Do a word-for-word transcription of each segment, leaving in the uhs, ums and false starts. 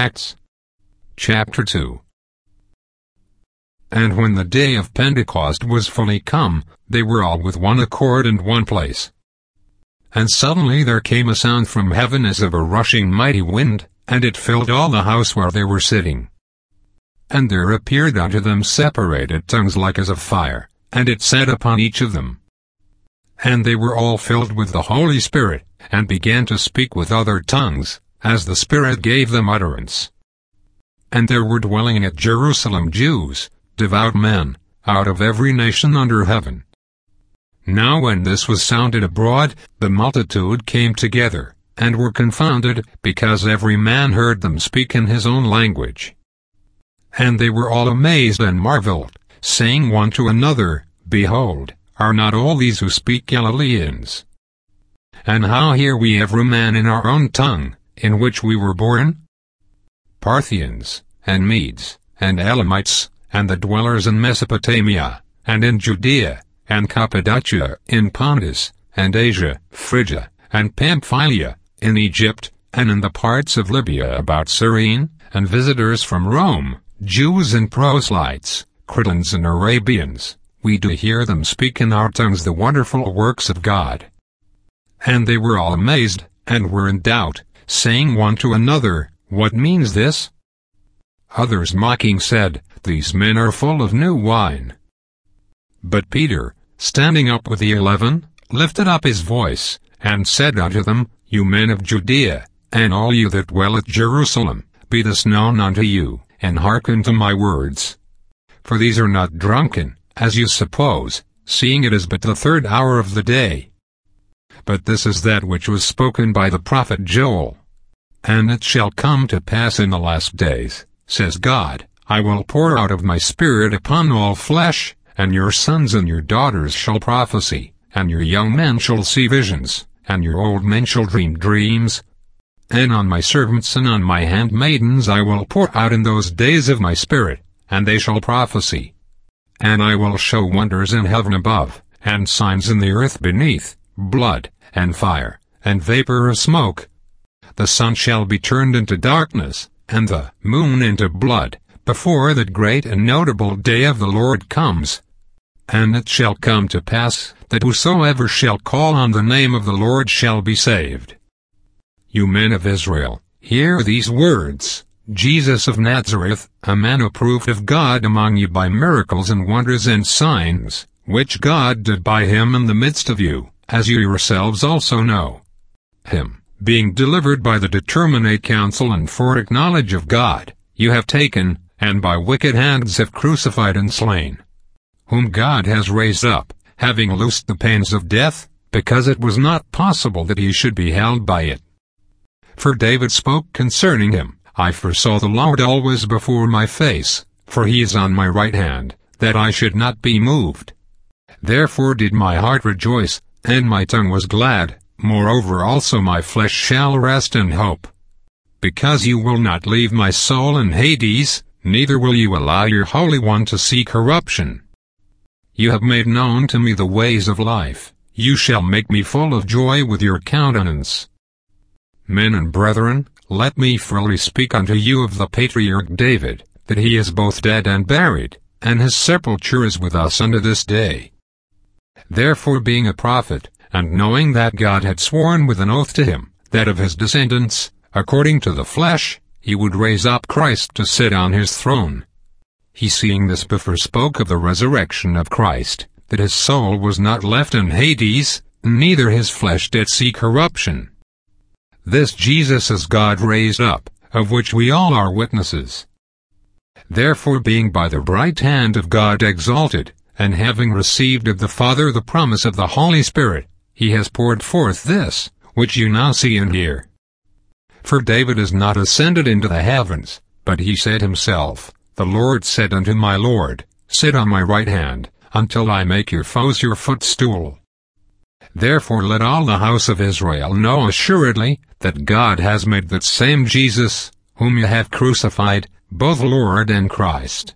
Acts chapter two. And when the day of Pentecost was fully come, they were all with one accord in one place. And suddenly there came a sound from heaven as of a rushing mighty wind, and it filled all the house where they were sitting. And there appeared unto them separated tongues like as of fire, and it sat upon each of them. And they were all filled with the Holy Spirit, and began to speak with other tongues, as the Spirit gave them utterance. And there were dwelling at Jerusalem Jews, devout men, out of every nation under heaven. Now when this was sounded abroad, the multitude came together, and were confounded, because every man heard them speak in his own language. And they were all amazed and marveled, saying one to another, Behold, are not all these who speak Galileans? And how hear we every man in our own tongue, in which we were born? Parthians, and Medes, and Elamites, and the dwellers in Mesopotamia, and in Judea, and Cappadocia, in Pontus, and Asia, Phrygia, and Pamphylia, in Egypt, and in the parts of Libya about Cyrene, and visitors from Rome, Jews and proselytes, Cretans and Arabians, we do hear them speak in our tongues the wonderful works of God. And they were all amazed, and were in doubt, saying one to another, What means this? Others mocking said, These men are full of new wine. But Peter, standing up with the eleven, lifted up his voice, and said unto them, You men of Judea, and all you that dwell at Jerusalem, be this known unto you, and hearken to my words. For these are not drunken, as you suppose, seeing it is but the third hour of the day. But this is that which was spoken by the prophet Joel. And it shall come to pass in the last days, says God, I will pour out of my Spirit upon all flesh, and your sons and your daughters shall prophesy, and your young men shall see visions, and your old men shall dream dreams. And on my servants and on my handmaidens I will pour out in those days of my Spirit, and they shall prophesy. And I will show wonders in heaven above, and signs in the earth beneath, blood, and fire, and vapor of smoke. The sun shall be turned into darkness, and the moon into blood, before that great and notable day of the Lord comes. And it shall come to pass, that whosoever shall call on the name of the Lord shall be saved. You men of Israel, hear these words. Jesus of Nazareth, a man approved of God among you by miracles and wonders and signs, which God did by him in the midst of you, as you yourselves also know. Him, being delivered by the determinate counsel and foreknowledge of God, you have taken, and by wicked hands have crucified and slain, whom God has raised up, having loosed the pains of death, because it was not possible that he should be held by it. For David spoke concerning him, I foresaw the Lord always before my face, for he is on my right hand, that I should not be moved. Therefore did my heart rejoice, and my tongue was glad, moreover also my flesh shall rest in hope. Because you will not leave my soul in Hades, neither will you allow your Holy One to see corruption. You have made known to me the ways of life, you shall make me full of joy with your countenance. Men and brethren, let me freely speak unto you of the patriarch David, that he is both dead and buried, and his sepulchre is with us unto this day. Therefore being a prophet, and knowing that God had sworn with an oath to him, that of his descendants, according to the flesh, he would raise up Christ to sit on his throne. He seeing this before spoke of the resurrection of Christ, that his soul was not left in Hades, neither his flesh did see corruption. This Jesus is God raised up, of which we all are witnesses. Therefore being by the right hand of God exalted, and having received of the Father the promise of the Holy Spirit, he has poured forth this, which you now see and hear. For David is not ascended into the heavens, but he said himself, The Lord said unto my Lord, Sit on my right hand, until I make your foes your footstool. Therefore let all the house of Israel know assuredly, that God has made that same Jesus, whom you have crucified, both Lord and Christ.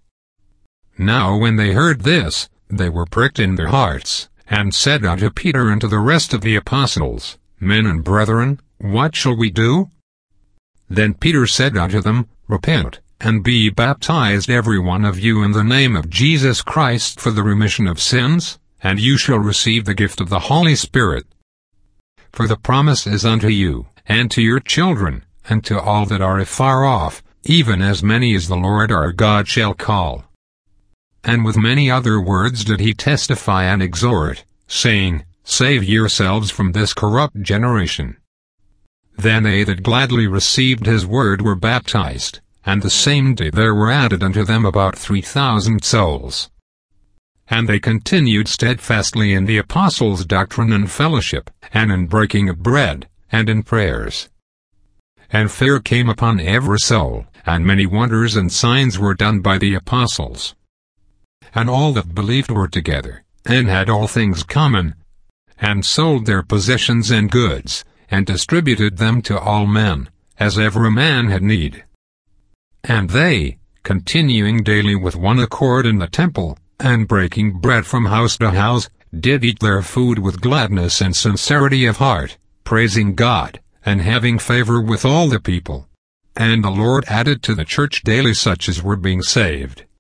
Now when they heard this, they were pricked in their hearts, and said unto Peter and to the rest of the apostles, Men and brethren, what shall we do? Then Peter said unto them, Repent, and be baptized every one of you in the name of Jesus Christ for the remission of sins, and you shall receive the gift of the Holy Spirit. For the promise is unto you, and to your children, and to all that are afar off, even as many as the Lord our God shall call. And with many other words did he testify and exhort, saying, Save yourselves from this corrupt generation. Then they that gladly received his word were baptized, and the same day there were added unto them about three thousand souls. And they continued steadfastly in the apostles' doctrine and fellowship, and in breaking of bread, and in prayers. And fear came upon every soul, and many wonders and signs were done by the apostles. And all that believed were together, and had all things common, and sold their possessions and goods, and distributed them to all men, as every man had need. And they, continuing daily with one accord in the temple, and breaking bread from house to house, did eat their food with gladness and sincerity of heart, praising God, and having favor with all the people. And the Lord added to the church daily such as were being saved.